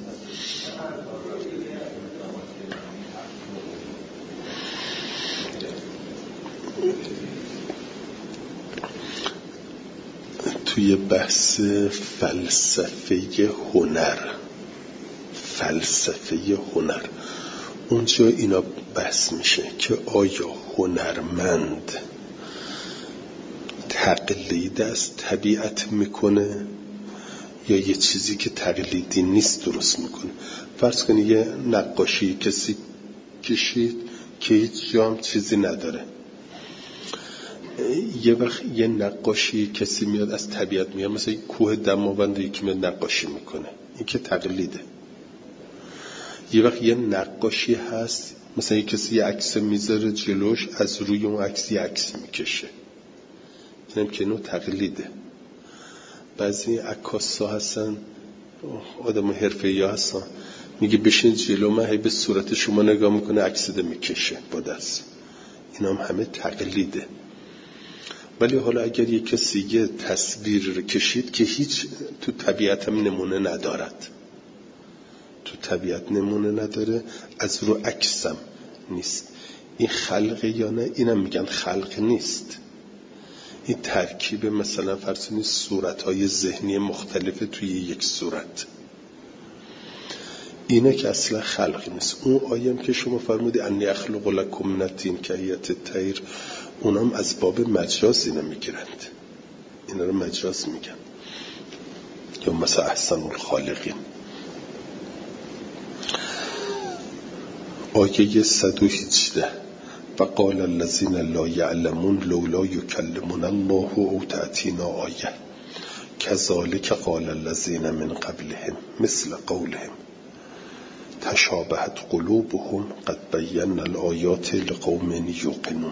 توی بحث فلسفه هنر اونجا اینا بحث میشه که آیا هنرمند تقلید از طبیعت میکنه یا یه چیزی که تقلیدی نیست درست میکنه. فرض کنید یه نقاشی کسی کشید که هیچ جام چیزی نداره، یه وقت یه نقاشی کسی میاد از طبیعت میاد، مثلا یه کوه دماوند یکی میاد نقاشی میکنه، این که تقلیده. یه وقت یه نقاشی هست مثلا یه کسی یه عکس میذاره جلوش، از روی اون عکس یه عکس میکشه، اینم که نوع تقلیده. بعضی عکاسا هستن آدم حرفه‌ای هستن، میگه بشین جلو من، هی به صورت شما نگاه میکنه عکس ده میکشه با دست، اینا هم همه تقلیده. ولی حالا اگر یک کسی یه تصویر رو کشید که هیچ تو طبیعت هم نمونه ندارد، تو طبیعت نمونه نداره، از رو عکسم نیست، این خلقه یا نه؟ اینم میگن خلق نیست، این ترکیب مثلا فرض کنید صورت‌های ذهنی مختلف توی یک صورت، اینه که اصلا خلق نیست. اون آیه‌ام که شما فرمودی انی اخلق لکم من الطین کهیئة الطیر، اونام از باب مجاز اینا میگیرند، اینا رو مجاز میگن. یا مثلا احسن الخالقین. آیه 118 و قال الذین لا یعلمون لولا یکلمون الله او تأتینا آیه کذالک قال الذین من قبلهم مثل قولهم تشابهت قلوبهم قد بینا الآیات لقوم یوقنون.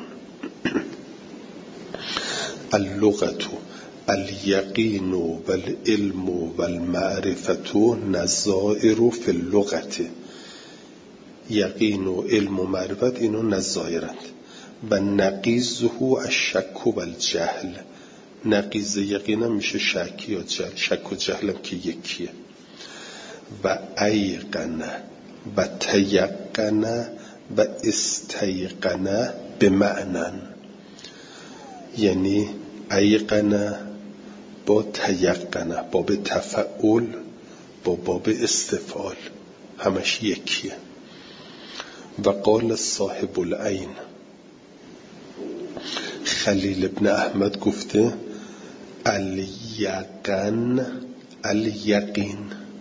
اللغة الیقین والعلم والمعرفة نظائر فی اللغة. یقین و علم و معرفت اینو نظائرند. و نقیزه الشک و الجهل. نقیز یقین هم میشه شک یا جهل، شک و جهل هم که یکیه. و ایقن و تیقن و استیقن به معنن، یعنی ایقنه با تیقنه، باب تفعول با باب استفعال همش یکیه. و قال صاحب العین، خلیل ابن احمد گفته الیقن الیقین،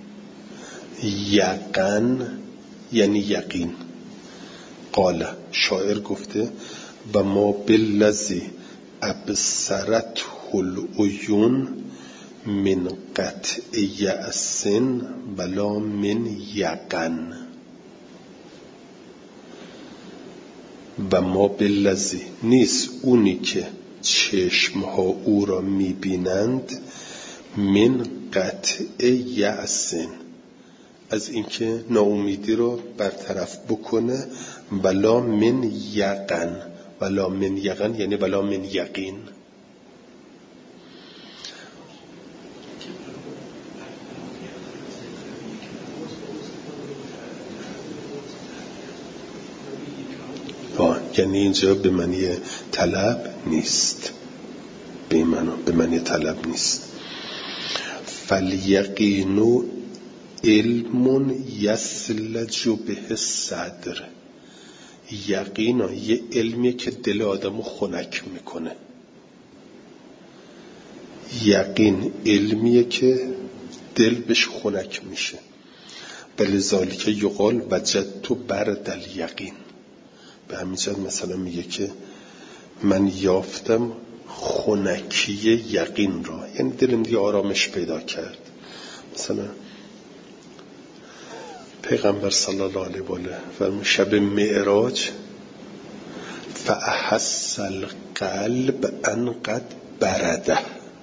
یقن یعنی یقین. قال شاعر گفته و ما بالذی ابصرته العیون من قطع یأس ولا من یقن. و ما بالذی نیست اونی که چشمها او را میبینند، من قطع یأس از اینکه ناامیدی رو برطرف بکنه، ولا من یقن، ولا من یقن یعنی ولا من یقین. یعنی اینجا به معنی طلب نیست، به معنی طلب نیست. فالیقین علم یسلج به الصدر، یقین یه علمیه که دل آدمو خنک میکنه. یقین علمیه که دل بهش خنک میشه. ولذالک یقال وجدت برد الیقین. به همین جهت مثلا میگه که من یافتم خنکی یقین را، یعنی دلم دیگه آرامش پیدا کرد. مثلا پیغمبر صلی الله علیه و آله فرمود شب معراج فاحس القلب ان قد برده،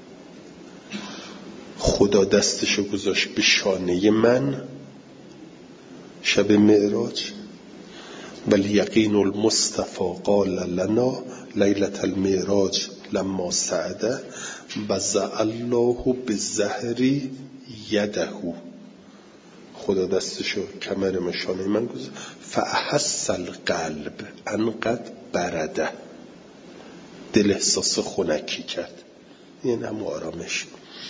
خدا دستشو گذاشت به شانه من شب معراج. بل یقین المصطفى قال لنا لیلة المعراج لما سعده وضع الله بالزهر یده، خدا دستشو کمر مشانه من گذاشت. فاحس القلب انقد برده، دل احساس خنکی کرد، یعنی هم آرامش.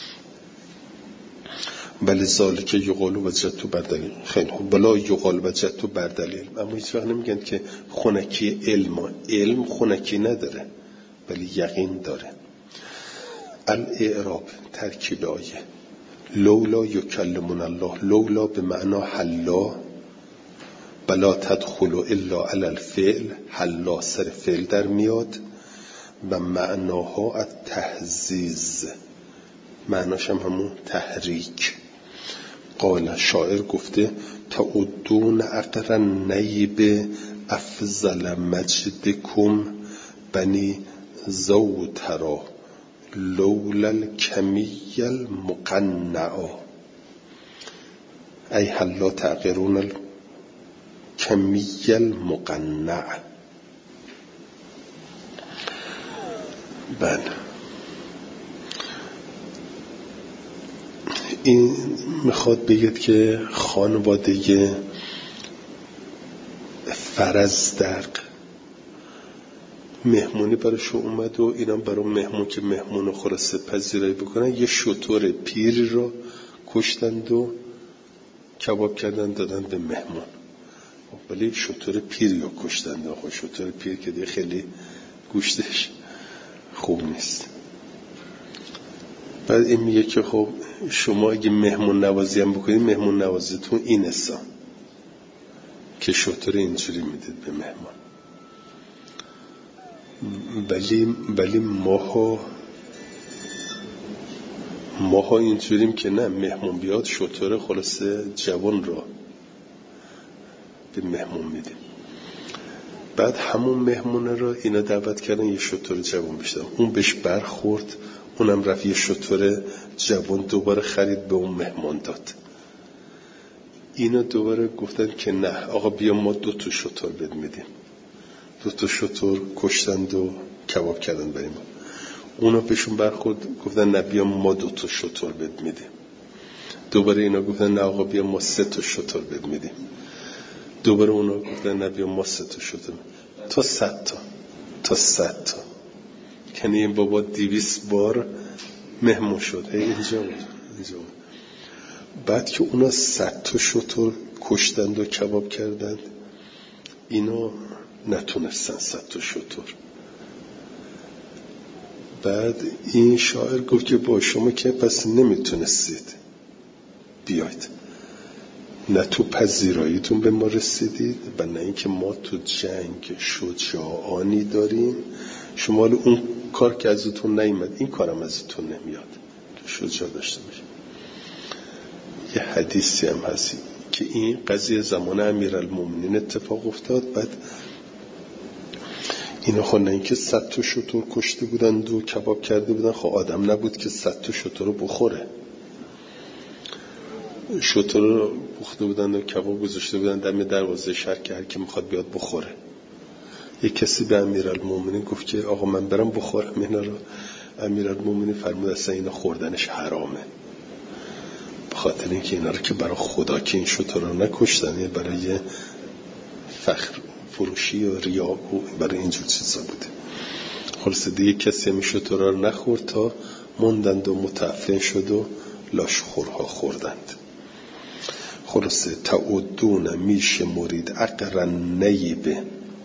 ولی ذالک یقال وجدت بردلیل. خیلی خوب، بلا یقال وجدت بردلیل، اما هیچ وقت نمیگن که خنکی علم خنکی نداره ولی یقین داره. الاعراب ترکیب آیه لولا یکلمون الله، لولا به معنا حلا، بلا تدخل الا علی الفعل، حلا سر فعل در میاد و معناها التهزیز، معناش هم همون تحریک. قال شاعر گفته تعدون اقرن نیب افضل مجدکم بنی زوترا لولا الکمی المقنعا، ای حلا تعقرون الکمی المقنع. بله، این میخواد بگید که خانواده فرزدق مهمونی براشو اومد و اینا برای مهمون که مهمون خلاصه پذیرایی بکنن یه شتر پیر رو کشتند و کباب کردن دادن به مهمون. ولی شتر پیر رو کشتند. آخه شتر پیر که دیگه خیلی گوشتش خوب نیست. بعد این میگه که خب شما اگه مهمون نوازی هم بکنید، مهمون نوازیتون این حسا که شتر اینجوری میدید به مهمان. ولی ماها اینجوریم که نه، مهمون بیاد شتر خلاصه جوان را به مهمون میدیم. بعد همون مهمونه رو اینا دعوت کردن یه شتر جوان بشدن، اون بهش برخورد، اونم رفت یه شتر جوان دوباره خرید به اون مهمان داد. اینا دوباره گفتن که نه آقا بیا ما 2 شتر بد میدیم. 2 شتر کشتند و کباب کردن بریم. اونا بهشون برخورد گفتن نه بیا ما 2 شتر بد میدیم. دوباره اینا گفتن نه آقا بیا ما 3 شتر بد میدیم. دوباره اونا گفتن نه بیا ما 3 شتر تا 100 تا یعنی این بابا 200 بار مهمون شد. اینجا بود. بعد که اونا 100 تا شتر کشتند و کباب کردند، اینا نتونستن 100 تا شتر. بعد این شاعر گفت که با شما که پس نمیتونستید بیاید، نه تو پذیراییتون به ما رسیدید و نه اینکه ما تو جنگ شجاعانی داریم. شما اون کار که ازتون نیامد، این کارم ازتون نمیاد که شجاع داشته باشید. یه حدیثی هم هست که این قضیه زمان امیرالمومنین اتفاق افتاد. بعد اینا خب نه اینکه 100 تا شتر کشته بودند و کباب کرده بودن، خب آدم نبود که 100 تا شتر رو بخوره. شتر رو پخته بودن و کباب گذاشته بودن دم دروازه شهر که هر کی میخواد بیاد بخوره. یک کسی به امیرالمومنین گفت که آقا من برم بخورم اینا رو. امیرالمومنین فرمود اصلا اینا خوردنش حرامه، به خاطر اینکه اینا رو که برای خدا که این شتر رو نکشتن، برای فخر فروشی و ریا و برای اینجور چیزا بوده. خلاصه دیگه کسی هم شتر رو نخورد تا موندند و متعفن شد و لاشخورها خوردند. خلاصه تعدون میشه مرید اقرن نیبه،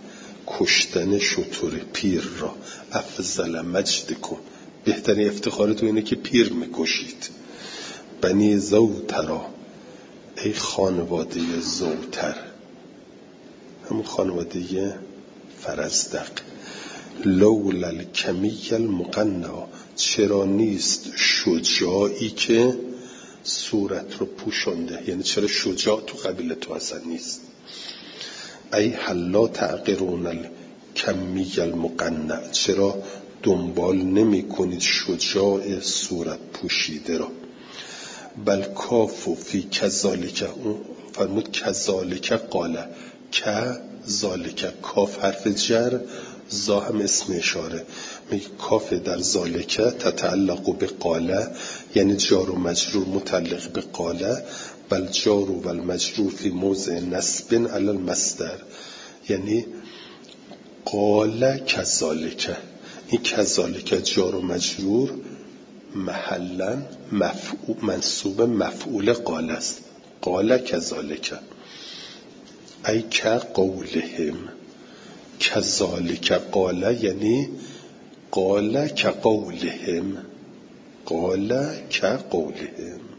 کشتن شتر پیر را افضل مجدکم، بهترین افتخار تو اینه که پیر میکشید. بنی زوترا، ای خانواده زوتر، همون خانواده فرزدق. لولا الکمی المقنع، چرا نیست شجاعی که صورت رو پوشنده، یعنی چرا شجاع تو قبیله تو اصلا نیست. ای حلا تعقرون الکمی المقنع، چرا دنبال نمی کنید شجاع صورت پوشیده را. بل کافو فی کذالک، اون فرمود کذالک قاله، کذالک کاف حرف جر، زا هم اسم اشاره. میگه کاف در ذالک تتعلق به قاله، یعنی جار و مجرور متعلق به قاله. بل جار و المجرور فی موضع نصب علی المصدر، یعنی قاله کذالک. این کذالک جار و مجرور محلا منصوب مفعول قاله است. قاله کذالک ای که قولهم، کذالک قاله یعنی قاله که قولهم، قاله که قولهم.